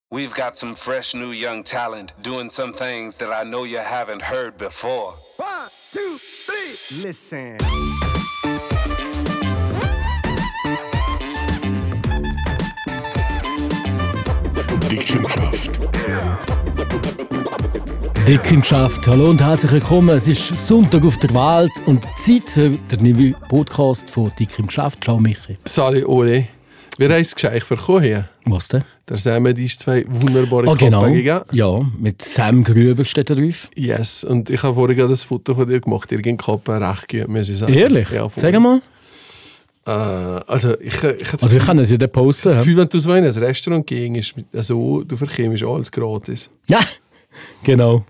We've got some fresh new young talent doing some things that I know you haven't heard before. 1, 2, 3, listen. Dick im Schaft, hallo und herzlich willkommen. Es ist Sonntag auf der Welt und Zeit für den neuen Podcast von Dick im Schaft. Ciao Michi. Salut Ole. Wir haben es gescheit verkommen hier. Was denn? Da sehen wir diese zwei wunderbare genau. Gegeben. Ja, mit Sam Grüber steht da drauf. Yes, und ich habe vorhin gerade das Foto von dir gemacht. Ihr ging Kappe recht gut, muss ich sagen. Ehrlich? Ja, sag mal. Also ich kann es ja dann posten. Das Gefühl, wenn du so in ein Restaurant gehst, also, du verkommst alles gratis. Ja, genau.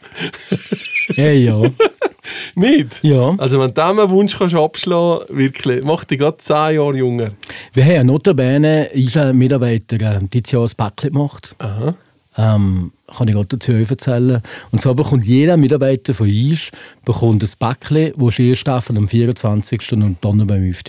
Ja. Nicht? Ja. Also wenn du einen Wunsch kannst abschlagen kannst, wirklich, mach dich gerade 10 Jahre jünger. Wir haben ja notabene einen Mitarbeiter dieses Jahr ein Päckchen gemacht. Aha. Kann ich gerade dazu erzählen. Und so bekommt jeder Mitarbeiter von uns ein Päckchen, das erst am 24. und dann beim 5.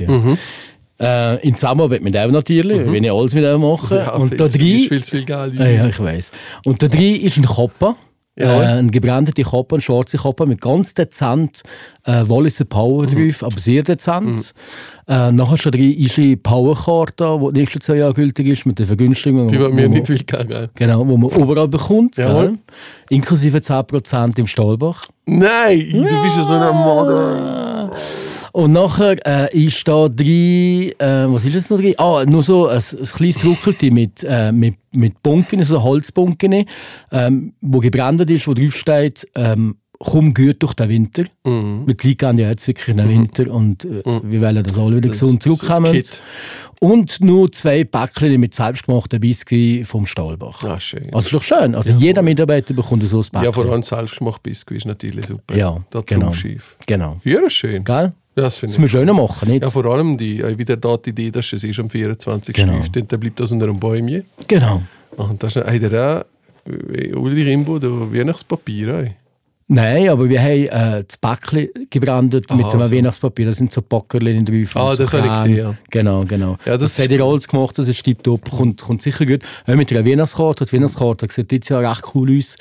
In Zusammenarbeit mit ihm natürlich, wenn ich alles mit ihm mache. Ja, und da drin ist viel zu viel Geld. Ja, ich weiss. Und da drin ist ein Kopper. Ja. Eine gebrandete Kappe, eine schwarze Kappe mit ganz dezent Walliser Power drauf, aber sehr dezent. Nachher schon drin ist eine Powerkarte, die nächstes 2 Jahre gültig ist, mit der Vergünstigung. Die wird mir nicht viel geben. Genau, die man überall bekommt. Ja. Inklusive 10% im Stahlbach. Nein, du bist ja so ein Mann. Und nachher ist da drin, was ist das noch drin? Nur so ein kleines Druckelti mit Bunken, so Holzbunken, wo gebrannt ist, wo drauf steht, komm gut durch den Winter. Weil die Leute gehen ja jetzt wirklich in den Winter und wir wollen das alle wieder gesund zurückkommen. Und nur 2 Päckchen mit selbstgemachten Biscuit vom Stahlbach. Ah, schön. Also ist doch schön. Also jeder Mitarbeiter bekommt so ein Päckchen. Ja, vor allem selbstgemacht Biscuit ist natürlich super. Ja, das genau. Schief. Genau. Ja, schön. Gell? Ja, das finde ich. Das müssen wir schöner machen, nicht? Ja, vor allem wieder da die Idee, dass es ist am 24. Genau. Dann bleibt das unter einem Bäumchen. Genau. Und das ist auch Ulrich Rimbo, da Weihnachtspapier. Ey. Nein, aber wir haben das Päckchen gebrandet mit einem Weihnachtspapier. Da sind so Packerchen drauf. Das habe ich gesehen, ja. Genau. Ja, das hat ihr alles gemacht, das ist tiptop, kommt sicher gut. Mit einer Weihnachtskarte. Die Weihnachtskarte sieht dieses Jahr recht cool aus.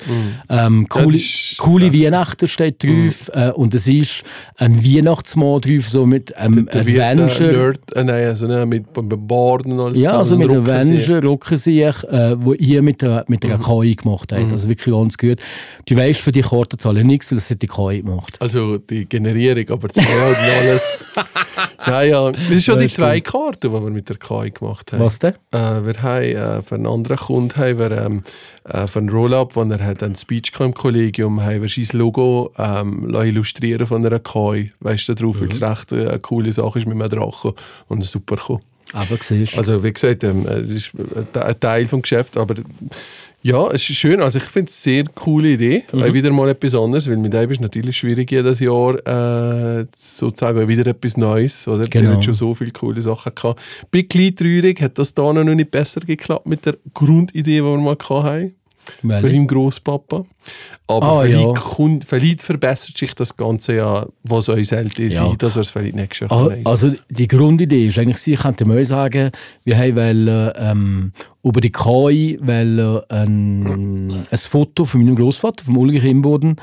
Coole Weihnachten steht drauf. Und es ist ein Weihnachtsmann drauf, so mit einem Avenger. Mit Borden und alles. Ja, also mit einem Avenger, Rockensieg, wo ihr mit einer KI gemacht habt. Also wirklich ganz gut. Du weißt, für die Karte zahlen nichts, weil das hat die KI gemacht. Also die Generierung, aber das Geld und alles. Ja. Das ist schon die 2 Karten, die wir mit der KI gemacht haben. Was denn? Wir haben für einen anderen Kunden für einen Roll-Up, wo er hat einen Speech im Kollegium, haben wir sein Logo illustrieren von einer KI. Weißt du, drauf, weil es recht eine coole Sache ist mit einem Drachen und super cool. Aber siehst du. Also wie gesagt, das ist ein Teil des Geschäfts, aber ja, es ist schön. Also ich finde es eine sehr coole Idee. Wieder mal etwas anderes, weil mit dem ist es natürlich schwierig, jedes Jahr sozusagen wieder etwas Neues. Oder? Genau. Der hat schon so viele coole Sachen gehabt. Bei klein traurig hat das da noch nicht besser geklappt mit der Grundidee, die wir mal hatten. Für ihn Grosspapa. Aber vielleicht verbessert sich das Ganze ja, was uns hält, dass er es vielleicht nächstes Jahr Also die Grundidee ist eigentlich, ich könnte mal sagen, wir haben über die KI ein Foto von meinem Großvater, vom Ulrich Imboden,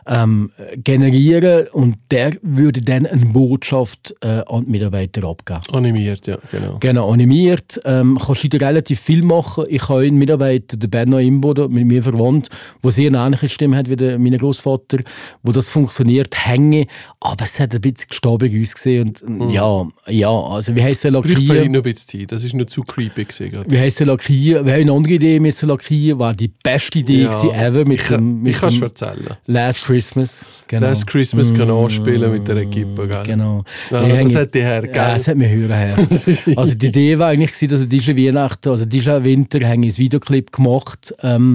generieren und der würde dann eine Botschaft an die Mitarbeiter abgeben. Animiert, ja, genau. Genau, animiert. Kannst du relativ viel machen. Ich habe einen Mitarbeiter, der Benno Imboden, mit mir verwandt, der sehr eine ähnliche Stimme hat wie mein Großvater, wo das funktioniert, hängen. Aber es hat ein bisschen gestabig ausgesehen. Und also wie heisst es lackieren? Das braucht noch ein bisschen Zeit. Das ist noch zu creepy gesehen. Wie heisst es lackieren? Wir haben eine andere Idee müssen lackieren, war die beste Idee ever mit dem erzählen. Last Christmas. Genau. Last Christmas kann anspielen mit der Equipe, gell? Genau. Das hat die her, gell? Ja, das hat mich hören her. Also die Idee war eigentlich, dass diese Weihnachten, also diesen Winter, haben wir einen Videoclip gemacht,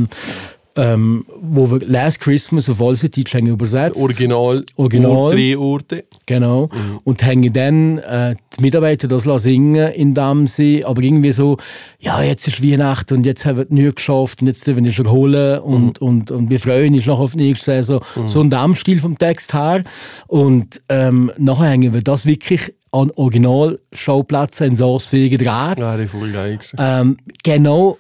wo wir Last Christmas auf alles Deutsch übersetzt. Original. 3 Orte. Genau. Und haben dann die Mitarbeiter das singen, indem sie aber irgendwie so, ja, jetzt ist Weihnachten und jetzt haben wir es nicht geschafft und jetzt dürfen wir uns erholen und wir freuen uns noch auf die nächste Saison. So in dem Stil vom Text her. Und nachher hängen wir das wirklich an Originalschauplätzen in Saas-Fähigen gedreht. Ja, das war voll geil. Genau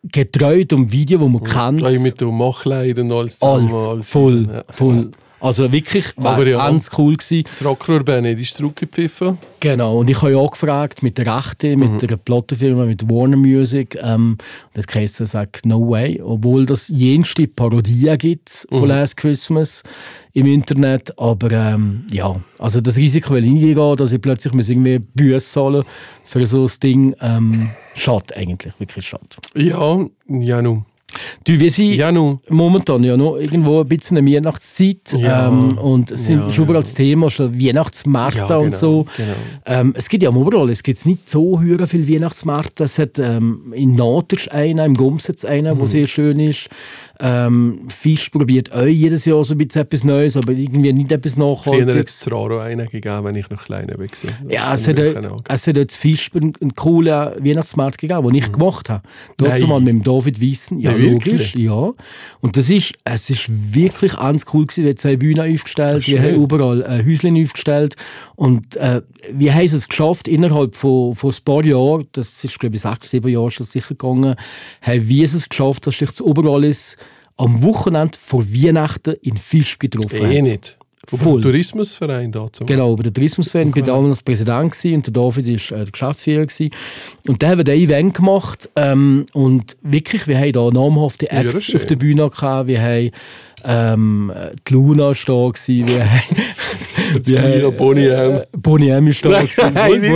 getreu dem Video, das man kennt. Auch mit dem Machleid und alles. Alles, voll. Also wirklich, war ganz cool gewesen. Das Rockrohr-Band ist zurückgepfiffen. Genau, und ich habe ja auch gefragt, mit der Rechte, mit der Plattenfirma, mit Warner Music, das Käse sagt «No way», obwohl das jenste Parodien gibt von «Last Christmas» im Internet, aber ja, also das Risiko will ich nicht eingehen, dass ich plötzlich irgendwie Büsse zahlen für so ein Ding, schade eigentlich, wirklich schade. Ja, nun. Du, wir sind momentan ja noch irgendwo ein bisschen in der Weihnachtszeit und es sind schon überall das Thema, schon Weihnachtsmärkte und so. Genau. Es gibt ja überall, es gibt nicht so viele Weihnachtsmärkte. Es hat in Natersch einer, im Gumsitz einer, der sehr schön ist. Fisch probiert auch jedes Jahr so ein bisschen etwas Neues, aber irgendwie nicht etwas Nachhaltiges. Früher hat es zu Raro einen gegeben, wenn ich noch kleiner war. Ja, es hat dort Fisch einen coolen Weihnachtsmarkt gegeben, den ich gemacht habe. Dort mal mit dem David Weissen. Ja, logisch. Ja. Und es ist wirklich ganz cool gewesen. Wir haben 2 Bühnen aufgestellt, wir haben überall Häuschen aufgestellt und wir haben es geschafft, innerhalb von ein paar Jahren, das ist glaube ich 6-7 Jahre schon sicher gegangen, haben wir es geschafft, dass sich das überall ist, am Wochenende vor Weihnachten in Fisch getroffen hat. Nicht. Über den Tourismusverein dazu. Genau, über den Tourismusverein. Ich war damals Präsident und der David war der Geschäftsführer. Und dann haben wir den Event gemacht. Und wirklich, wir haben da namhafte Acts auf der Bühne gehabt. Wir haben die Luna war da gewesen. Wir haben Boney M ist da gewesen.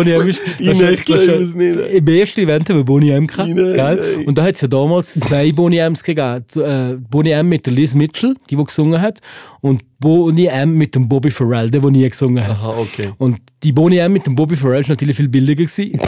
Im ersten Event haben wir Boney M gehabt. Und da hat es ja damals 2 Boney M's gegeben. Boney M mit der Liz Mitchell, die gesungen hat. Und Boney M mit dem Bobby Farrell, der nie gesungen hat. Aha, okay. Und die Boney M mit dem Bobby Farrell war natürlich viel billiger gewesen.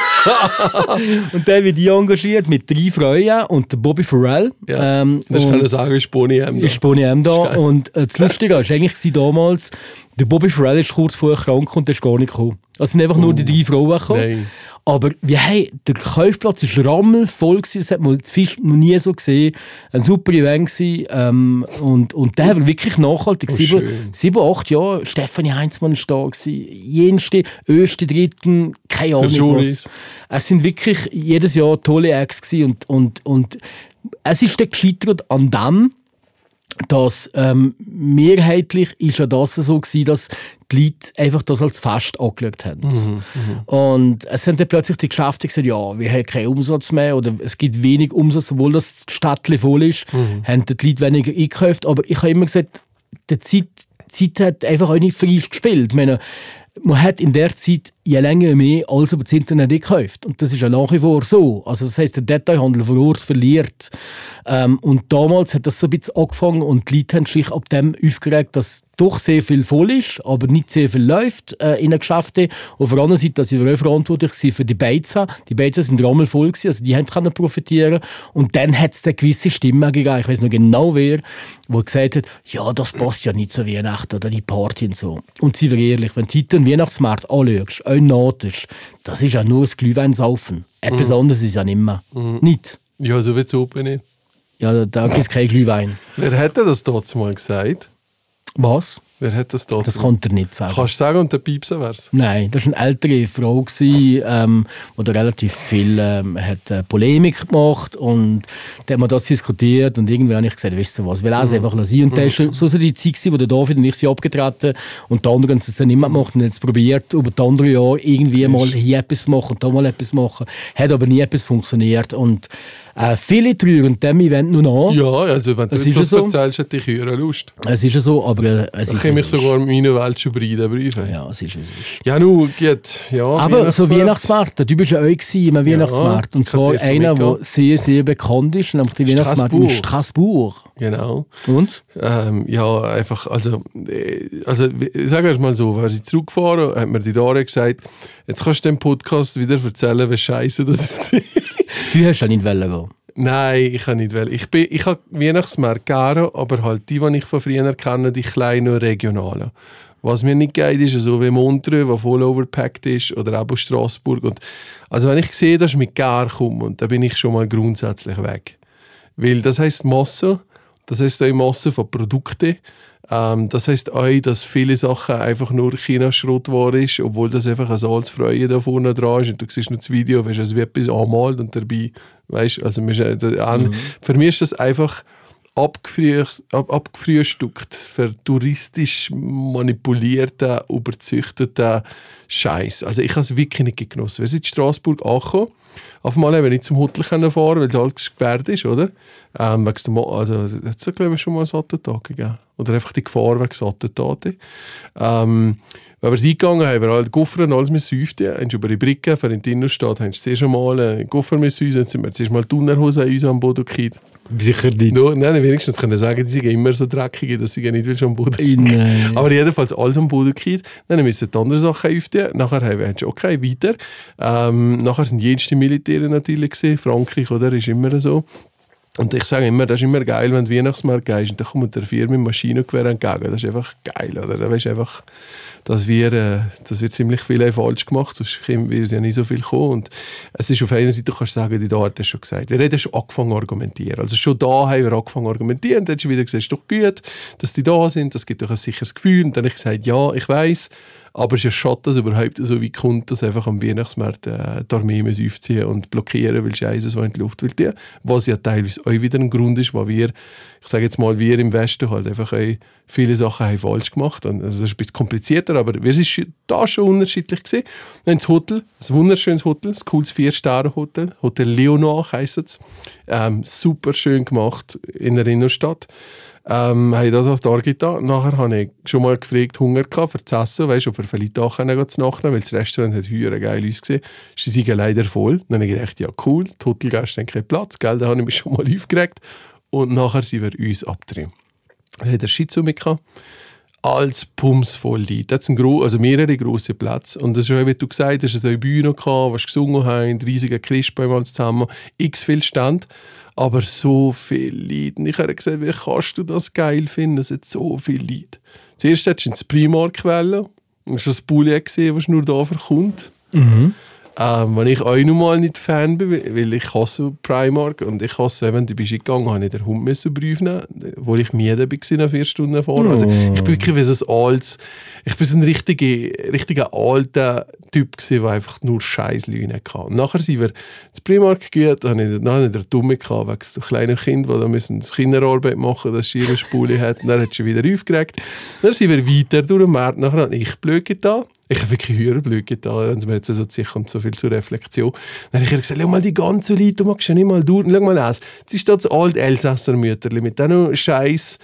Und dann wird die engagiert mit 3 Frauen und der Bobby Farrell. Ja, das kann ich sagen, ist Boney M da. Ist Boney M da. Und das Lustige war eigentlich damals, der Bobby Farrell ist kurz vorher krank und der ist gar nicht gekommen. Es sind einfach nur die 3 Frauen gekommen. Nein. Aber der Kaufplatz war rammelvoll gewesen, das hat man das Fisch noch nie so gesehen. Ein super Event gewesen, und der war wirklich nachhaltig. 7, 8 Jahre, Stefanie Heinzmann war da gewesen, jenste, Öste, Dritten, keine Ahnung was. Es sind wirklich jedes Jahr tolle Acts gewesen und es ist dann gescheitert an dem, dass mehrheitlich ist ja das so gewesen, dass die Leute einfach das als Fest angeschaut haben. Und es haben dann plötzlich die Geschäfte gesagt, ja, wir haben keinen Umsatz mehr oder es gibt wenig Umsatz, obwohl das Städtchen voll ist, haben die Leute weniger eingekauft. Aber ich habe immer gesagt, die Zeit hat einfach auch nicht frisch gespielt. Ich meine, man hat in der Zeit je länger mehr als über das Internet gekauft. Und das ist ja nach wie vor so. Also das heisst, der Detailhandel vor Ort verliert. Und damals hat das so ein bisschen angefangen und die Leute haben sich ab dem aufgeregt, dass doch sehr viel voll ist, aber nicht sehr viel läuft in den Geschäften. Und auf der anderen Seite, dass sie auch verantwortlich sind für die Beizen. Die Beizen sind rammelvoll gewesen, also die können profitieren. Und dann hat es eine gewisse Stimme gegeben, ich weiß noch genau wer, wo gesagt hat, ja, das passt ja nicht zu Weihnachten oder die Party und so. Und seien wir ehrlich, wenn du heute einen Weihnachtsmarkt anschaust, auch Natersch, das ist ja nur ein Glühwein-Saufen. Etwas anderes ist ja nicht mehr. Nicht. Ja, so wird es oben nicht. Ja, da gibt es kein Glühwein. Wer hätte das dazu mal gesagt? Was? Wer hat das dazu? Das konnte er nicht sagen. Kannst du sagen, und der Piepser wär's? Nein, das war eine ältere Frau, die relativ viel Polemik gemacht und da haben wir das diskutiert und irgendwie habe ich gesagt, wisst ihr was, wir lassen einfach sein. Und das war so die Zeit, wo der David und ich sie abgetreten und die anderen haben es dann nicht mehr gemacht und haben jetzt probiert, über die anderen Jahre irgendwie mal hier etwas zu machen und da mal etwas zu machen. Hat aber nie etwas funktioniert und viele trügen dem Event nur an. Ja, also wenn du jetzt das so erzählst, hätte ich höher Lust. Es ist ja so, aber es ist. Da kann ich sogar meine Welt schon breiten. Ja, es ist. Ja, nun, geht. Ja, aber so Weihnachtsmarkt, du bist ja auch im Weihnachtsmarkt. Und zwar einer, der sehr, sehr bekannt ist, nämlich der Weihnachtsmarkt in Straßburg. Genau. Und? Ja, einfach, also ich sage erst mal so, wenn sie zurückgefahren, hat mir die Dare gesagt, jetzt kannst du dem Podcast wieder erzählen, wie scheiße das ist. Du hast ja nicht gehen. Nein, ich kann nicht. Ich habe Weihnachtsmärkte gerne, aber halt die ich von früher kenne, die kleinen regionalen. Was mir nicht geht, ist so wie Montreux, der voll overpackt ist, oder auch Straßburg. Und also wenn ich sehe, dass ich mit Gär komme, und dann bin ich schon mal grundsätzlich weg. Weil das heisst Masse, das heisst auch Masse von Produkten. Das heisst auch, dass viele Sachen einfach nur China-Schrotware ist, obwohl das einfach ein Salzfreie da vorne dran ist und du siehst noch das Video, weißt, es wie etwas anmalt und dabei, weißt, also für mich ist das einfach abgefrühstückt, für touristisch manipulierten, überzüchteten Scheiß. Also ich habe es wirklich nicht genossen. Wir sind in Straßburg angekommen, auf einmal eben nicht zum Hotel fahren, weil es alles gesperrt ist, oder? Also hat es, glaube ich, schon mal einen Attentat gegeben. Oder einfach die Gefahr wegen Attentaten. Wenn wir es eingegangen haben, wir alle Koffer und alles säuften, haben über die Brücke für in die Innenstadt, haben sie zuerst mal einen Koffer mit uns, dann sind wir zuerst mal die Unterhose an uns am Boden gekriegt. Sicher nicht. Nein, wenigstens können sagen, die sind immer so dreckig, dass sie nicht schon am Boden sind. Aber jedenfalls alles am Boden gekriegt. Dann müssen die anderen Sachen öffnen. Nachher haben wir okay, weiter. Nachher sind jenste Militäre natürlich gesehen. Frankreich, oder? Ist immer so. Und ich sage immer, das ist immer geil, wenn du Weihnachtsmarkt gehst und dann kommt der Firma mit Maschinengewehr entgegen. Das ist einfach geil, oder? Da weißt du einfach, dass wir ziemlich viel falsch gemacht, sonst wird es ja nicht so viel kommen. Und es ist auf einer Seite, du kannst sagen, die da hat das schon gesagt. Wir haben schon angefangen zu argumentieren. Also schon da haben wir angefangen zu argumentieren. Dann hast du wieder gesagt, es ist doch gut, dass die da sind, das gibt doch ein sicheres Gefühl. Und dann habe ich gesagt, ja, ich weiss, aber es ist ja schade, dass überhaupt so weit kommt, dass einfach am Weihnachtsmarkt die Armee aufziehen und blockieren, weil Scheiße so in die Luft will. Was ja teilweise auch wieder ein Grund ist, wo wir, ich sage jetzt mal, wir im Westen halt einfach viele Sachen haben falsch gemacht. Und das ist ein bisschen komplizierter, aber wir sind da schon unterschiedlich gesehen. Dann das Hotel, ein wunderschönes Hotel, ein cooles 4-Sterne-Hotel, Hotel Leonard heisst es. Super schön gemacht in der Innenstadt. Habe ich das als Target. Nachher habe ich schon mal gefragt, Hunger gehabt für das Essen, weißt, ob wir vielleicht auch zu nachnehmen, weil das Restaurant hat höher geil ausgesehen. Sie sind leider voll. Dann habe ich gedacht, ja cool, die Hotelgäste haben keinen Platz, gell? Da habe ich mich schon mal aufgeregt. Und nachher sind wir uns abgetrieben. Er hat einen Shih-Tzu mitgehabt. Als Pumps voll Leute. Das sind mehrere grosse Plätze. Und das ist auch, wie du gesagt hast, es eine Bühne gehabt, was gesungen haben, riesige Christbäume alles zusammen, x viel Stand. Aber so viele Leute. Und ich habe gesagt, wie kannst du das geil finden? Es sind so viele Leute. Zuerst hättest du ins Primark gewählt. Und hast das Bulli gesehen, was nur da verkommt. Mhm. Wenn ich auch noch mal nicht Fan bin, weil ich hasse Primark und ich hasse, wenn du bist gegangen, habe ich den Hund prüfen, wo ich müde war nach 4 Stunden vorher. Also ich bin wirklich wie so ich bin so ein richtiger alter Typ gewesen, der einfach nur Scheissleune hatte. Und nachher sind wir ins Primark gegangen, dann habe ich den Dumme gehabt, wegen so kleinen Kindern, die müssen Kinderarbeit machen, dass sie ihre Spule hat. Und dann hat sie wieder aufgeregt. Dann sind wir weiter durch den Markt. Nachher habe ich blöd getan. Ich habe wirklich höher blöd getan, wenn es mir jetzt so sicher und so viel zur Reflexion. Dann habe ich gesagt, schau mal die ganzen Leute, du magst ja nicht mal durch. Schau mal aus. Jetzt ist das alte Elsässer Mütterli mit diesen Scheiß.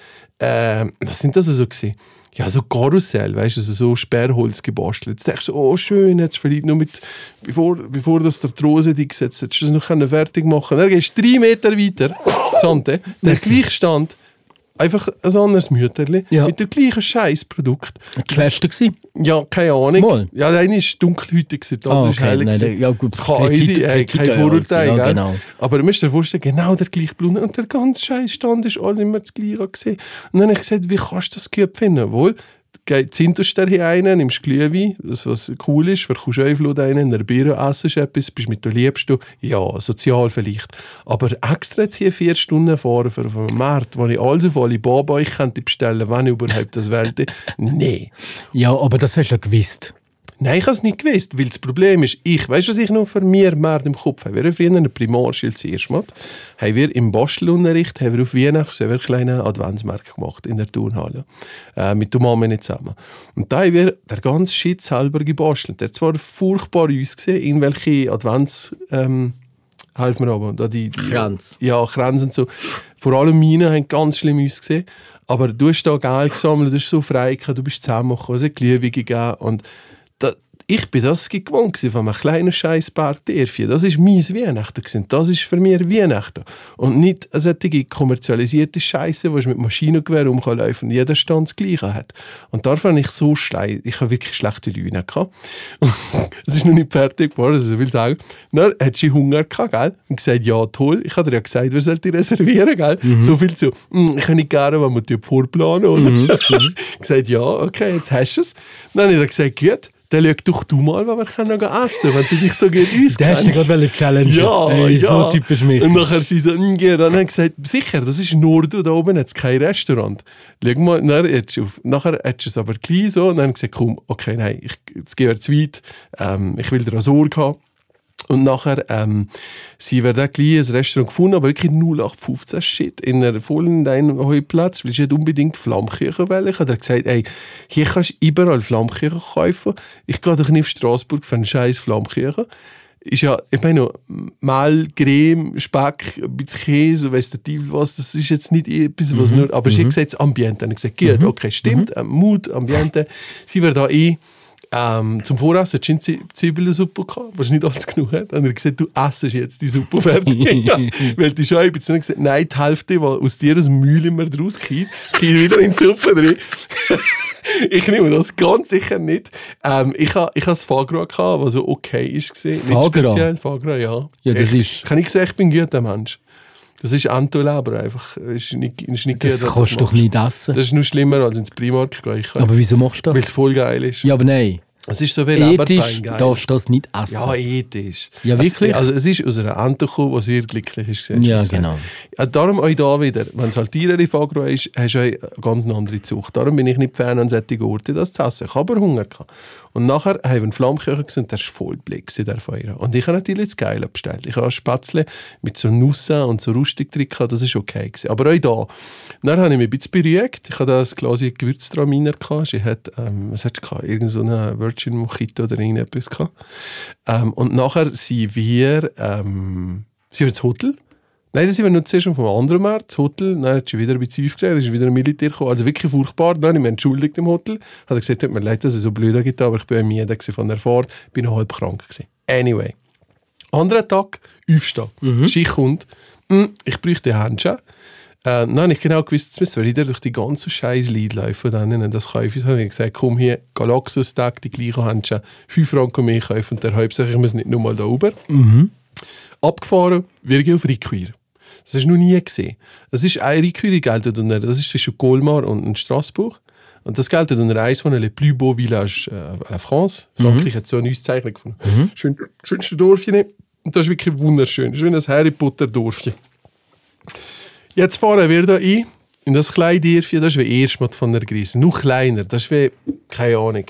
Was sind das so gewesen? Ja, so Karussell, weißt du, so Sperrholz gebastelt. Jetzt denkst du, oh schön, jetzt vielleicht noch mit, bevor das der Rose dich gesetzt hat, hättest du das noch fertig machen können. Dann gehst du 3 Meter weiter, Sante, der gleiche Stand, einfach ein anderes Mütterli, mit dem gleichen Scheißprodukt. Die Schwester gewesen? Ja, keine Ahnung. Mal. Ja, der eine war dunkelhäutig, der andere ist hell. Ja, gut. Kein Vorurteil, ja, genau. Aber du musst dir vorstellen, genau der gleiche Blumen und der ganze Scheißstand ist alles immer das Gleiche gewesen. Und dann habe ich gesagt, wie kannst du das gut finden? Wohl, zündest du dir rein, nimmst Glühwein, was cool ist, verkaufst du einfach rein, in der Büro essst etwas, bist mit der Liebsten, ja, sozial vielleicht. Aber extra jetzt hier 4 Stunden fahren für einen Markt, wo ich alles auf Alibaba ich könnte bestellen, wenn ich überhaupt das wollte. Nee. Ja, aber das hast du ja gewusst. Nein, ich habe es nicht gewusst, weil das Problem ist, weißt du, was ich noch für mir mehr im Kopf habe? Wir haben früher in der Primarschule zuerst mal, haben wir im Bastelunterricht auf Weihnachten einen kleinen Adventsmarkt gemacht in der Turnhalle. Mit der Mama nicht zusammen. Und da haben wir den ganzen Shit selber gebastelt. Der hat zwar furchtbar ausgesehen, irgendwelche Advents... helfen mir aber. Da die Kränze. Ja, Kränze und so. Vor allem meine haben ganz schlimm ausgesehen. Aber du hast da Geld gesammelt, du hast so frei gehabt, du bist zusammengekommen, es hat Glühwein gegeben und ich bin das gewohnt von einem kleinen Scheisspartierchen. Das war mein Weihnachten. Das ist für mich Weihnachten. Und nicht eine solche kommerzialisierte Scheisse, die mit Maschinengewehr rumlaufen und jeder Stand das Gleiche hat. Und da fand ich so schlecht. Ich habe wirklich schlechte Laune gehabt. Es ist noch nicht fertig geworden, also ich will sagen. Dann hat sie Hunger gehabt, gell? Und gesagt, ja toll, ich habe dir ja gesagt, wir sollten reservieren, gell? So viel zu, ich kann nicht gerne, wenn wir vorplanen, oder? Gesagt, ja, okay, jetzt hast du es. Dann habe ich gesagt, gut, dann schau doch du mal, was wir können noch essen, wenn du dich so gut auskennst. Da hast du gerade eine Challenge. Ja. So typisch mich. Und nachher sie so, dann haben sie gesagt, sicher, das ist nur du, da oben hat es kein Restaurant. Schau mal, nachher hättest du es aber gleich so, und dann haben sie gesagt, komm, okay, nein, jetzt gehen wir zu weit, ich will dir eine Sorge haben. Und nachher, sie werden auch gleich ein Restaurant gefunden, aber wirklich 0815 Shit. In einer vollen Heuplatz, weil ich nicht unbedingt Flammküche wählen. Ich habe gesagt, ey, hier kannst du überall Flammküche kaufen. Ich gehe doch nicht auf Straßburg für einen scheiß Flammküche. Ist ja, ich meine, Mehl, Creme, Speck, ein bisschen Käse, weiss der Teufel was, das ist jetzt nicht etwas, was nur, aber sie hat gesagt, das Ambiente. Und ich habe gesagt, gut, okay, stimmt, Mut, Ambiente. Sie werden da zum Voressen hattest du Zwiebelsuppe gehabt, was nicht alles genug hat. Und er hat gesagt, du essest jetzt die Suppe fertig. Ja. Weil die Scheibe hat gesagt, nein, die Hälfte, die aus dir aus dem Mühl immer draus geht wieder in die Suppe drin. Ich nehme das ganz sicher nicht. Ich hatte das Foie Gras, was so okay war. Nicht speziell, Foie Gras, ja. Ich kann nicht sagen, ich bin ein guter Mensch. Das ist Antolleber einfach. Ist nicht das kannst du doch nicht essen. Das ist nur schlimmer, als ins Primark gehen. Aber wieso machst du das? Weil es voll geil ist. Ja, aber nein. Es ist so wie Leberbein ethisch geil. darfst du das nicht essen. Ja, ethisch. Ja, wirklich? Also es ist aus einer Ente gekommen, die sehr glücklich ist. Ja, genau. Ja, darum auch da wieder, wenn es halt Tiere Foie Gras ist, hast du eine ganz andere Zucht. Darum bin ich nicht Fan an solchen Orten, das zu essen. Ich habe aber Hunger gehabt. Und nachher haben wir einen Flammköcher gesehen, der war voll Blick in der Feuer. Und ich habe natürlich das Geile bestellt. Ich habe Spätzle mit so Nüssen und so rustig drin gehabt, das war okay gewesen. Aber auch da. Dann habe ich mich ein bisschen beruhigt. Ich hatte da ein Glas Gewürztraminer gehabt. Sie hat, was hat sie gehabt? Irgend so eine Virgin Mojito oder irgendetwas gehabt. Und nachher sind wir ins Hotel. Nein, das sind wir noch zuerst vom anderen Markt, das Hotel. Dann hat sie wieder ein bisschen aufgeregt, dann ist wieder ein Militär gekommen. Also wirklich furchtbar. Dann habe ich mich entschuldigt im Hotel. Hat gesagt, tut mir leid, dass es so blöd geht, aber ich bin müde von der Fahrt. Ich bin noch halb krank gewesen. Anyway. Anderen Tag, aufstehen. Schicht kommt. Ich bräuchte Handschuhe. Dann habe ich genau gewusst, jetzt müssen wir wieder durch die ganze scheiß Lidl laufen. Dann das kaufe ich. Dann habe ich gesagt, komm hier, Galaxus-Tag, die gleichen Handschuhe, 5 Franken mehr kaufen und der Hauptsache, ich muss nicht nur mal da oben. Abgefahren, wir gehen auf Riquir. Das hast du noch nie gesehen. Das ist ein Riquir, das ist zwischen Colmar und Strasbourg. Und das gilt unter eines von den plus beaux villages à la France. Frankreich hat so eine Auszeichnung gefunden. Schönste Dorfchen. Und das ist wirklich wunderschön. Das ist wie ein Harry Potter Dorfchen. Jetzt fahren wir da ein, in das kleine Dörfchen, das ist wie Erstmatt von der Grise. Noch kleiner, das ist wie, keine Ahnung,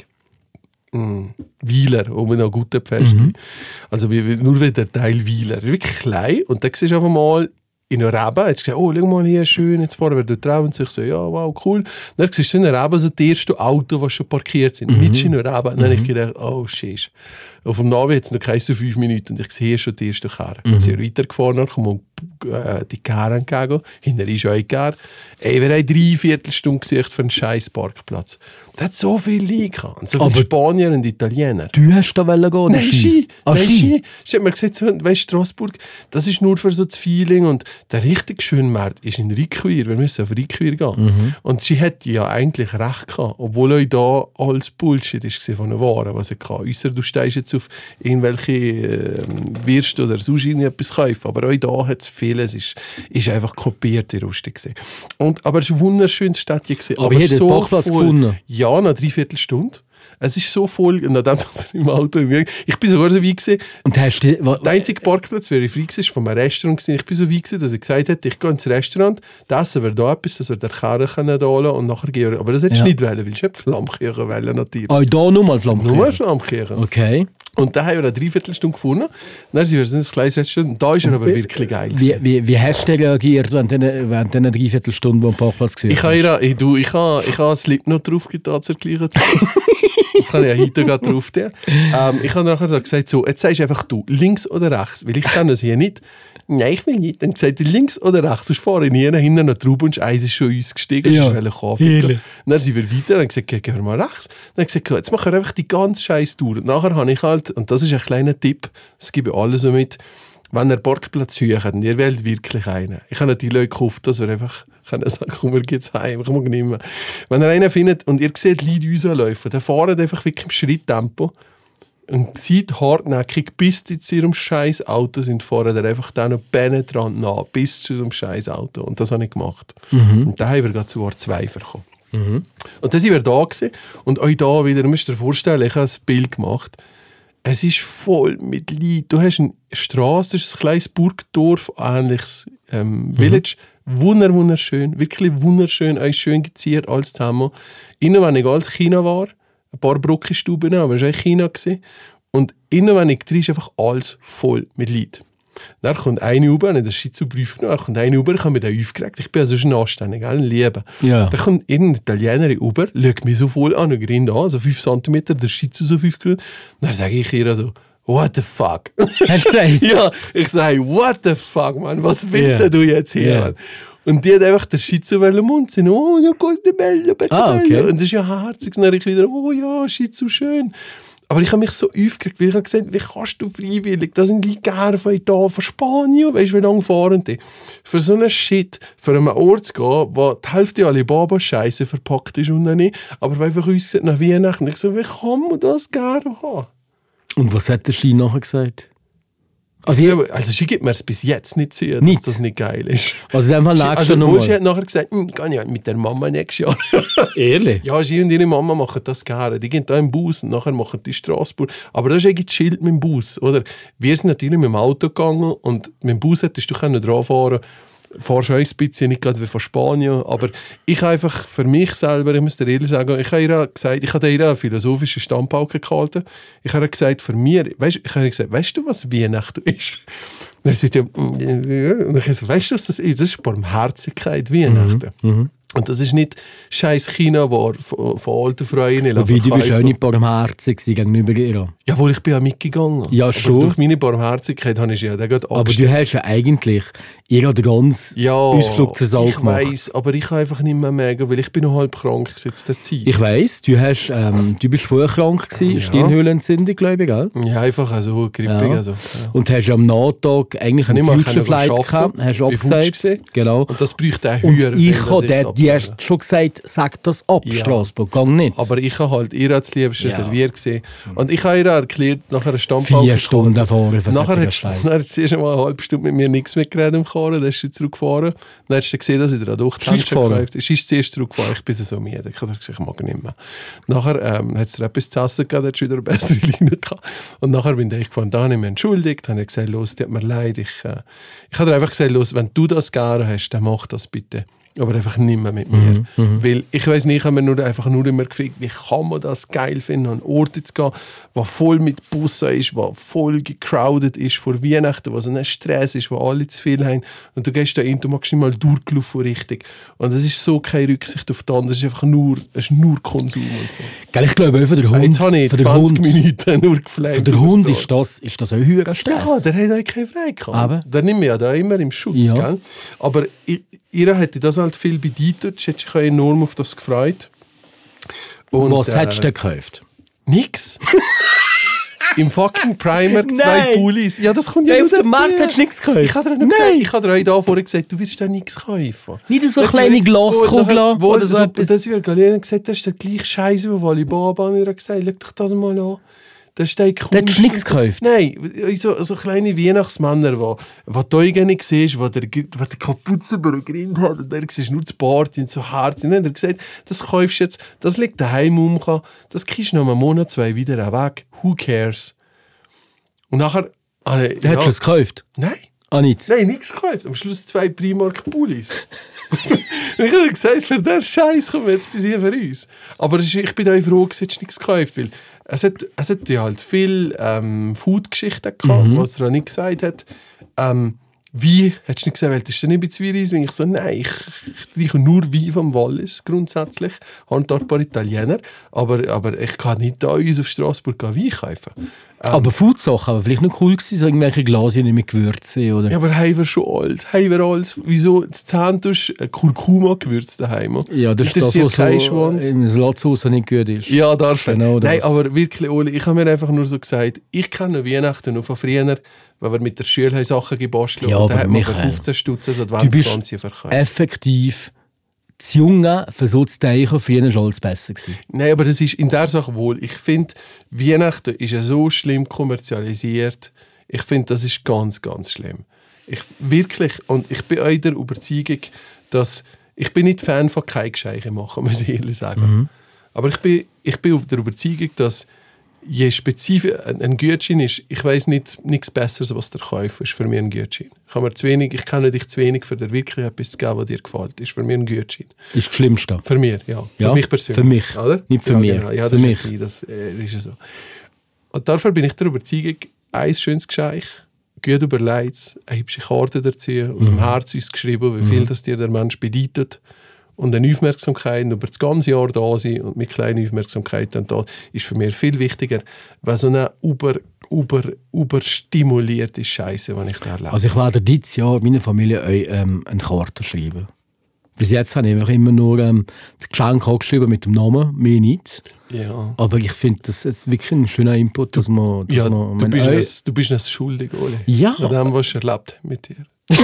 Wieler, oben noch gute Pferd. Also nur wie der Teil Wieler. Wirklich klein. Und dann siehst du einfach mal in einer Rebe, jetzt gesagt, oh, schau mal hier, schön, jetzt fahren wir dort raus. Und ich so, ja, wow, cool. Dann siehst du in einer Rebe so die ersten Autos, die schon parkiert sind. Nicht in einer Rebe. Dann habe ich gedacht, oh, shit. Auf dem Navi hat es noch keine so 5 Minuten und ich sehe schon die ersten Karren. Ich bin weitergefahren, dann kommen die Karren entgegen. Hinter ist auch eine Karre. Ey, wir haben 3/4 Stunde gesucht für einen scheiß Parkplatz. Das hat so viel Leute gehabt. So viele Spanier und Italiener. Du hast da gehen? Nein, Ski. Ski. Sie hat mir gesagt, weißt, Straßburg, das ist nur für so das Feeling und der richtig schöne Markt ist in Riquir. Wir müssen auf Riquir gehen. Und sie hätte ja eigentlich recht gehabt, obwohl euch da alles Bullshit war von den Waren, was ich kann. Ausser du stehst jetzt auf irgendwelche Würste oder Sushi etwas kaufen. Aber auch da hat es vieles, ist einfach kopiert, die Rustik. Aber es war ein wunderschönes Städtchen. Aber ihr habt den Parkplatz gefunden? Ja, nach 3/4 Stunde. Es ist so voll, und dann im Auto. Ich bin sogar so weit gewesen. Und hast du, der einzige Parkplatz, der frei war, von einem Restaurant. Ich bin so weit gewesen, dass ich gesagt habe, ich gehe ins Restaurant, das essen wir da etwas, dass wir den Karren holen und nachher gehen wir. Aber das hättest du nicht wollen, weil ich Flammkirche wollen natürlich. Ah, da nur mal Flammkirche? Nur mal Flammkirche. Okay. Und da haben wir eine 3/4 Stunde gefunden. Dann sind wir in ein kleines Restaurant. Und da ist er aber wirklich geil. Wie hast du reagiert während diesen 3/4 Stunden, wo du am Parkplatz gewesen bist? Ich habe Slipknot drauf getan zur gleichen Zeit. Das kann ich ja heute gerade drauf tun. Ich habe nachher gesagt, so, jetzt sagst du einfach du, links oder rechts, weil ich kann das hier nicht. Nein, ich will nicht. Dann gesagt, links oder rechts. Sonst fahre ich nie hinten noch drauf und Eis ist schon uns gestiegen. Ja. Dann sind wir weiter. Dann habe ich gesagt, gehen wir mal rechts. Dann habe ich gesagt, jetzt machen wir einfach die ganze scheiß Tour. Und nachher habe ich halt, und das ist ein kleiner Tipp, das gebe ich alle so mit, wenn ihr Parkplatz sucht, ihr wählt wirklich einen. Ich habe die Leute gehofft, dass wir einfach sagen, komm, wir gehen heim, komm, nicht mehr. Wenn ihr einen findet und ihr seht Leute rauslaufen, dann fahren einfach wirklich im Schritttempo und seid hartnäckig, bis die zu ihrem scheiß Auto sind, fahren ihr einfach dann noch penetrant nach, bis zu ihrem scheiß Auto. Und das habe ich gemacht. Und da haben wir gerade zu Ort 2 bekommen. Und dann sind wir da gewesen. Und auch da wieder, du musst dir vorstellen, ich habe ein Bild gemacht. Es ist voll mit Leuten. Du hast eine Straße, das ist ein kleines Burgdorf, ähnliches Village. Wunderschön, wirklich wunderschön, alles schön geziert, alles zusammen. Innen, wenn ich als China war, ein paar Brockenstuben, aber es war China gewesen. Und innen, wenn ich drin ist einfach alles voll mit Leuten. Dann kommt eine rüber, ich das Schizoprüfung genommen, kommt eine rüber, ich habe mich da aufgeregt. Ich bin also schon anständig, liebe. Ja. Dann kommt irgendeine Italienerin rüber, schaut mich so voll an und grinst an, so 5 cm, der Schizo so 5 Grad. Dann sage ich ihr so, what the fuck? Hast du gesagt? Ja, ich sage, what the fuck, man, was willst du jetzt hier, man? Und die hat einfach den Schizo im Mund sind, oh, ja, gut, bello, okay. Und das ist ja herzig. Und dann ich wieder, oh ja, Schizo, schön. Aber ich habe mich so aufgeregt, weil ich habe gesagt, wie kannst du freiwillig, da sind Leute gerne von Italien, von Spanien, weißt du, wie lange fahren die? Für so einen Shit, für einen Ort zu gehen, wo die Hälfte Alibaba-Scheiße verpackt ist und nicht, aber weil einfach uns nach Weihnachten, ich so, wie kann man das gerne haben? Und was hat der Ski nachher gesagt? Also sie gibt mir es bis jetzt nicht zu, dass das nicht geil ist. Also in dem Fall lagst du nochmal. Sie hat nachher gesagt, ich gehe ja mit der Mama nächstes Jahr. Ehrlich? Ja, sie und ihre Mama machen das gerne. Die gehen da im Bus und nachher machen die Straßburg. Aber das ist eigentlich chillt mit dem Bus, oder? Wir sind natürlich mit dem Auto gegangen und mit dem Bus hättest du dran fahren. Fahrst auch ein bisschen, nicht gerade wie von Spanien, aber ich habe einfach für mich selber, ich muss dir ehrlich sagen, ich habe ihr einen philosophischen Standpauke gehalten. Ich habe gesagt, für mich, weißt du, was Weihnachten ist? Und er sagt ja, und ich so, weißt du, was das ist? Das ist Barmherzigkeit, Weihnachten. Und das ist nicht scheiß China war von alten Frauen. Wie du bist auch nicht barmherzig gegenüber ihr. Jawohl, ich bin ja mitgegangen. Ja, aber schon. Durch meine Barmherzigkeit habe ich ja den aber du hast ja eigentlich ihr den ganzen Ausflug zur Sau gemacht. Ich weiss, aber ich kann einfach nicht mehr merken, weil ich bin noch halb krank gesetzt der Zeit. Ich weiss, du bist vorher krank gewesen, Stirnhöhlenentzündung, glaube ich, gell? Ja, einfach also grippig. Ja. Also, ja. Und hast am Nachtag eigentlich einen Future Flight gehabt, hast du abgesagt. Genau. Und das bräuchte auch höher. Die hast schon gesagt, sag das ab, ja. Straßburg, gang nicht. Aber ich habe halt ihr als liebste serviert gesehen. Und ich habe ihr erklärt, nachher eine Stammpauke. 4 Stunden fahren für nachher hat sie erst mal eine halbe Stunde mit mir nichts mehr geredet im Karren, dann ist sie zurückgefahren. Dann hast du gesehen, dass sie da durch die Handschrift gekauft ist. Sie ist zuerst zurückgefahren, ich bin so müde. Ich habe gesagt, ich mag nicht mehr. Nachher hat es etwas zu essen gegeben, hat sie wieder eine bessere Linie gehabt. Und nachher bin ich gefahren, da habe ich mich entschuldigt, habe gesagt, los, tut mir leid. Ich habe einfach gesagt, los, wenn du das gerne hast, dann mach das bitte. Aber einfach nicht mehr mit mir. Weil ich weiss nicht, ich habe mir einfach nur immer gefragt, wie kann man das geil finden, an Orte zu gehen, der voll mit Bussen ist, der voll gecrowded ist vor Weihnachten, wo so ein Stress ist, wo alle zu viel haben. Und du gehst da rein, du magst nicht mal durchlaufen richtig. Und das ist so keine Rücksicht auf die anderen, das ist einfach nur Konsum und so. Geil, ich glaube, für den Hund... Jetzt habe ich 20 Minuten nur geflasht. Für den Hund ist das auch höherer Stress. Ja, der hat auch keine Freiheit. Der nimmt mich ja da immer im Schutz. Ja. Gell? Aber ihr hätte das halt viel bedeutet, hätte sich enorm auf das gefreut. Und, was hättest du denn gekauft? Nix. Im fucking Primark 2 Pullis. Ja, das kommt ja auf dem Markt hättest du nichts gekauft. Ich habe dir nicht gesagt, ich habe dir da vorher gesagt, du wirst da nichts kaufen. Nicht so eine kleine Glaskugel oder so etwas. Das wird Galena gesagt, das ist der gleiche Scheiß wie Alibaba. Und er hat gesagt, leg dich das mal an. Das ist Kunst. Du hast nichts gekauft? Nein, so kleine Weihnachtsmänner, die du irgendwie siehst, die der Kapuze übergrinnt hat und der siehst nur das Bart und so hart. Und dann hat er gesagt, das kaufst du jetzt, das liegt daheim rum, das kriegst du noch einen Monat, 2 wieder auch weg. Who cares? Und nachher... Hättest du es gekauft? Nein. Nichts? Nein, nichts gekauft. Am Schluss 2 Primark-Pullis. Ich habe gesagt, für den Scheiß kommen wir jetzt bis hier für uns. Aber ich bin auch froh, dass du nichts gekauft, weil es hat ja halt viel Food-Geschichten gehabt, was er nicht gesagt hat. Wie, hättest du nicht gesagt, willst du nicht ein bisschen Wein? Ich so, nein, ich trinke nur Wein vom Wallis, grundsätzlich. Habe ein paar Italiener, aber ich kann nicht da uns auf Straßburg Wein kaufen. Aber Foodsachen, aber vielleicht noch cool gewesen, so irgendwelche Glasien mit Gewürze, oder? Ja, aber haben wir schon alles. Haben wir alles. Wieso? Die Zahntust Kurkuma-Gewürz daheim. Ja, das ist das, was so im Salatsauce nicht gut ist. Ja, darf genau das. Nein, aber wirklich, Oli, ich habe mir einfach nur so gesagt, ich kenne Weihnachten noch von früher, weil wir mit der Schule Sachen gebastelt haben. Ja, und da hat man für Michael, 15 Stutz also 20 verkauft. Effektiv das Junge versucht zu denken, auf jeden Fall alles besser gewesen. Nein, aber das ist in der Sache wohl. Ich finde, Weihnachten ist ja so schlimm kommerzialisiert. Ich finde, das ist ganz, ganz schlimm. Wirklich. Und ich bin auch der Überzeugung, dass Ich bin nicht Fan von kein Gescheiche machen, muss ich ehrlich sagen. Aber ich bin der Überzeugung, dass je spezifischer ein Gutschein ist, ich weiss nichts Besseres, was der Käufer ist für mich ein Gutschein. Ich kann dich zu wenig für dir wirklich etwas geben, was dir gefällt. Das ist für mich ein Gutschein. Das ist das Schlimmste. Für mich, ja. Ja, für mich persönlich. Für mich, oder? nicht für mich. Genau. Ja, das für mich. Das ist so. Und dafür bin ich der Überzeugung, ein schönes Geschenk, gut überlegt, eine hübsche Karte dazu, aus dem Herz uns geschrieben, wie viel das dir der Mensch bedeutet. Und eine Aufmerksamkeit über das ganze Jahr da sein und mit kleiner Aufmerksamkeit dann da, ist für mich viel wichtiger, weil so eine überstimulierte Scheiße, die ich da erlebe. Also ich werde dieses Jahr meiner Familie euch eine Karte schreiben. Bis jetzt habe ich einfach immer nur das Geschenk geschrieben mit dem Namen, mehr nichts. Ja. Aber ich finde, das ist wirklich ein schöner Input, dass man... Du bist uns schuldig, Oli. Ja. Mit dem, was du erlebt mit dir.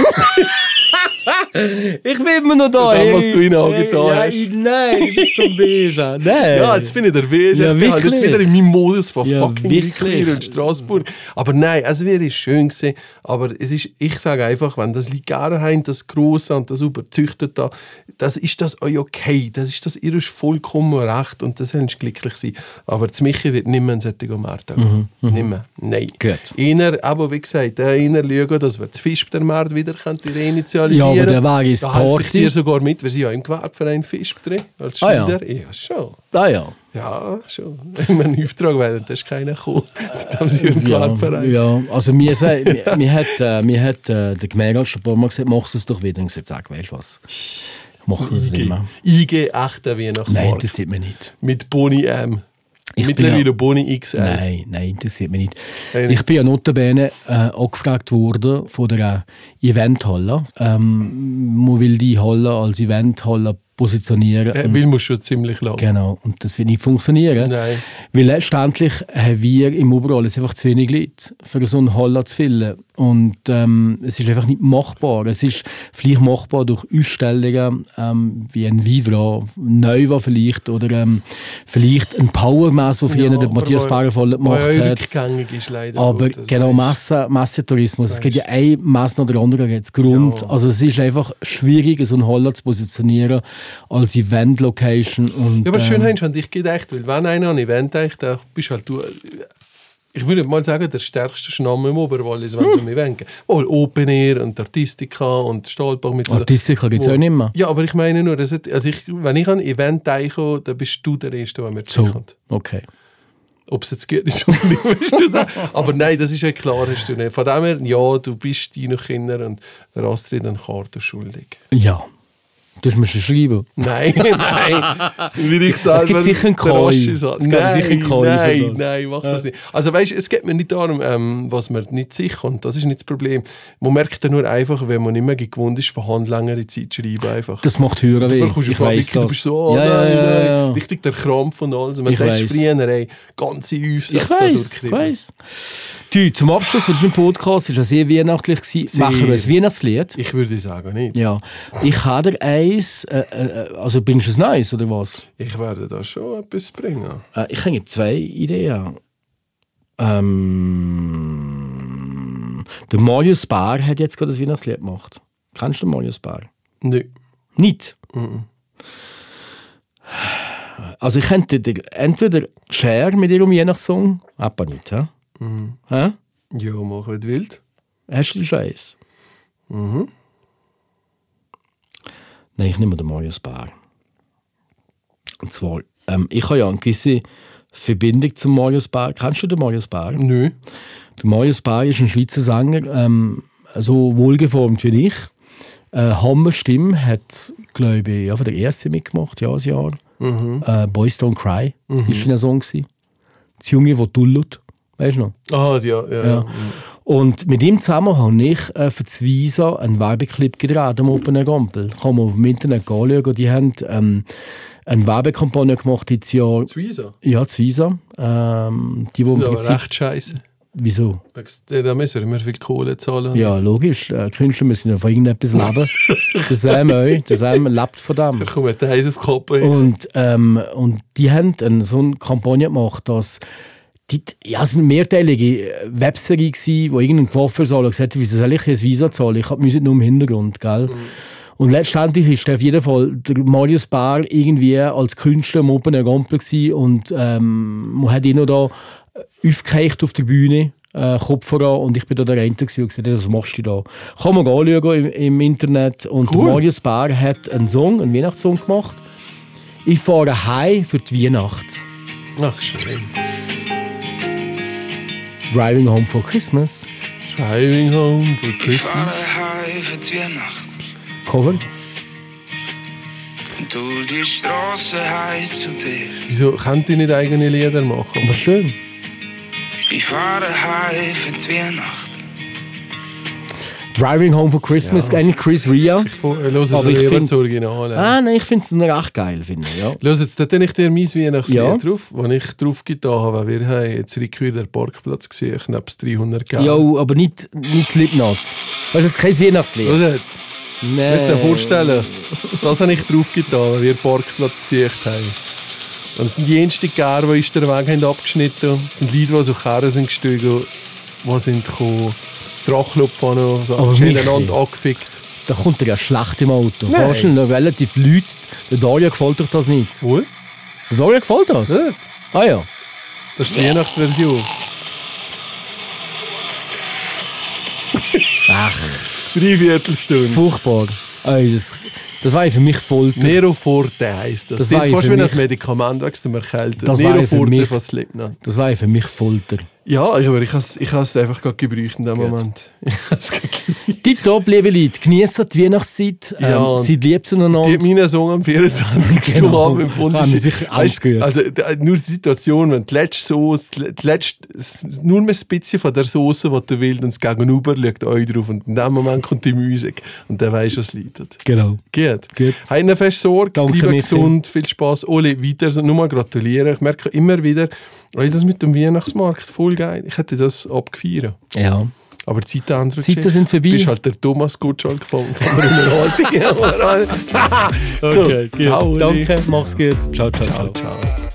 Ich bin immer noch da. Das, was du in den Augen da hast. Nein, du bist so beige. Nein. Ja, jetzt bin ich der Beige. Ja, ich bin halt jetzt wieder in meinem Modus von fucking wirklich. in Straßburg. Aber nein, es wäre schön gewesen. Aber es ist, ich sage einfach, wenn das Ligare haben, das Grosse und das überzüchtet da, das ist das euch okay. Das ist das ihr vollkommen recht und das sollen glücklich sein. Aber das Michi wird nicht mehr ein solcher Markt haben. Nicht mehr. Nein. Gut. Einer, aber wie gesagt, einer lügen, dass wir das Fisch der Markt wieder reinitialisieren. Ja, aber der Weg ist Party. Wir sogar mit, wir sind ja im Gewerbeverein Fisch drin, als Schneider. Ja, schon. Ah ja. Ja, schon. Immer einen Auftrag wählen, das ist keiner cool. Dann sind wir im Gewerbeverein. Ja, also mir hat der Gemeinderat schon ein paar Mal gesagt, mach es doch wieder. Und ich gesagt, weißt du was, mach es immer. IG 8. Weihnachtsmarkt. Nein, das sieht man nicht. Mit Boni M. Mittlerweile Boni XL. Nein, das sieht man nicht. Ich bin ja notabene auch gefragt worden von der Eventhalle. Man will die Halle als Eventhalle positionieren. Will man schon ziemlich lang. Genau, und das wird nicht funktionieren. Nein. Weil letztendlich haben wir im Oberallis einfach zu wenig Leute, für so eine Halle zu füllen. Und es ist einfach nicht machbar. Es ist vielleicht machbar durch Ausstellungen wie ein Vivra, Neuva vielleicht, oder vielleicht ein Powermass, das früher der Matthias Barenvoll gemacht hat. Rückgängig ist leider. Aber genau, Massentourismus. Es gibt ja eine Masse nach der anderen jetzt Grund. Ja. Also es ist einfach schwierig, so eine Halle zu positionieren als Event-Location. Ja, aber schön hast du, ich gehe echt, weil wenn einer an ein Event denkt, dann bist halt du, ich würde mal sagen, der stärkste Name im Oberwallis, wenn es um Event geht. Open Air und Artistica und Stahlbach mit... Artistica gibt es auch nicht mehr. Ja, aber ich meine nur, wenn ich an ein Event denke, dann bist du der Erste, der mir zukommt. So, okay. Ob es jetzt gut ist oder nicht, musst du sagen. Aber nein, das ist ja klar. Hast du nicht. Von dem her, ja, du bist deine Kinder und der Astrid eine Karte schuldig. Ja. Du musst mir schreiben. Nein. Will ich sagen, es gibt sicher einen Koi. Nein, mach das nicht. Also weißt, es geht mir nicht darum, was man nicht sicher und das ist nicht das Problem. Man merkt ja nur einfach, wenn man nicht mehr gewohnt ist, von Hand längere Zeit schreiben einfach. Das macht höher weh. Ich weiss das. Du bist so, nein. Richtig der Krampf und alles. Man denkt früher, ganze Aufsätze ich weiss. Du, zum Abschluss von diesem Podcast, es war sehr weihnachtlich, machen wir ein Weihnachtslied. Ich würde sagen, nicht. Ja. Ich habe dir eins, also bringst du es Neues, oder was? Ich werde da schon etwas bringen. Ich habe 2 Ideen. Der Marius Bär hat jetzt gerade ein Weihnachtslied gemacht. Kennst du den Marius Bär? Nein. Nicht? Also ich könnte dir entweder Share mit ihrem Weihnachtssong, aber nicht, hä? Hä? Ja, mach, was du willst. Hast du den Scheiß? Nein, ich nehme den Marius Bär. Und zwar, ich habe ja eine gewisse Verbindung zum Marius Bär. Kennst du den Marius Bär? Nein. Der Marius Bär ist ein Schweizer Sänger, so wohlgeformt wie ich. Hammerstimme, hat, glaube ich, von der ersten mitgemacht, ja, ein Jahr. Boys Don't Cry war ein Song. Das Junge, das dullut. Weißt du noch? Ah, ja. Und mit ihm zusammen habe ich für die Visa einen Werbeclip gedreht am Open Air Gampel. Kann man auf dem Internet anschauen. Die haben eine Werbekampagne gemacht dieses Jahr. Die Visa? Ja, die Visa. Das ist aber recht scheiße. Wieso? Da müssen wir immer viel Kohle zahlen. Ja, logisch. Künstler müssen ja von irgendetwas leben. Der Sam lebt von dem. Da kommt der Heiß auf die Kappe. Und die haben so eine Kampagne gemacht, dass es eine mehrteilige Webserie war, wo irgendein Coiffeur gesagt hat, wieso soll ich ein Visa zahlen? Ich habe Musik nur im Hintergrund, gell? Und letztendlich war auf jeden Fall der Marius Bär irgendwie als Künstler am oberen Rampel gewesen und man hat ihn noch da aufgeheicht auf der Bühne, Kopfhörer, und ich bin da der Einzige und gesagt, was machst du da? Kann man anschauen im Internet. Und cool. Marius Bär hat einen Weihnachtssong gemacht. Ich fahre heim für die Weihnacht. Ach, schön. Driving Home for Christmas. Driving Home for Christmas. Ich fahre heim für die Weihnacht. Cover. Und du die Straße heim zu dir. Wieso könnt ihr nicht eigene Lieder machen? Aber schön. Ich fahre heim für die Weihnacht. Driving Home for Christmas, ja. Eigentlich Chris Rea. Ich höre es lieber das Original. Nein, ich finde es recht geil. Ja. Los, jetzt tue ich dir mein Weihnachtslied drauf, das ich drauf getan habe, weil wir haben jetzt Ricky den Parkplatz gesehen, knapp 300 Geld. Ja, aber nicht Slipknot. Das ist kein Weihnachtslied. Was jetzt? Nein. Kannst du dir vorstellen? Das habe ich drauf getan, weil wir den Parkplatz gesehen haben. Und es sind die jensten Gäre, die den Weg haben abgeschnitten. Es sind Leute, die so Karren sind gestiegen, die sind gekommen. Drachlupfen noch, so miteinander angefickt. Da kommt er ja schlecht im Auto. Wahrscheinlich relativ Leute. Der Daria gefällt euch das nicht. Wo? Der Daria gefällt das? Ja, jetzt. Ah ja. Das ist die Weihnachtsversion. Ach. 3/4 Stunde. Furchtbar. Das war für mich Folter. Neroforte heisst das. Das war fast wie ein Medikament wegen dem Erkälten. Neroforte von Slipknot. Das war für mich Folter. Ja, aber ich habe es einfach gerade gebraucht in dem Moment. Tipptopp, liebe Leute, genießt die Weihnachtszeit. Seid lieb zueinander. Die meinen Song am 24. Genau. Abend empfunden. Also nur die Situation, wenn die letzte Sauce, nur ein bisschen von der Sauce, die du willst, und das Gegenüber liegt euch drauf. Und in dem Moment kommt die Musik. Und dann weisst du, was leidet. Genau. Gut. Habt eine feste Sorge, bleibt gesund, viel Spaß. Oli, weiter, nur mal gratulieren. Ich merke immer wieder, das mit dem Weihnachtsmarkt, voll geil. Ich hätte das abgefeiert. Ja. Aber die Zeiten sind vorbei. Du bist halt der Thomas Gottschalk von der Unterhaltung. Okay, so, ciao, danke, mach's gut. Ciao.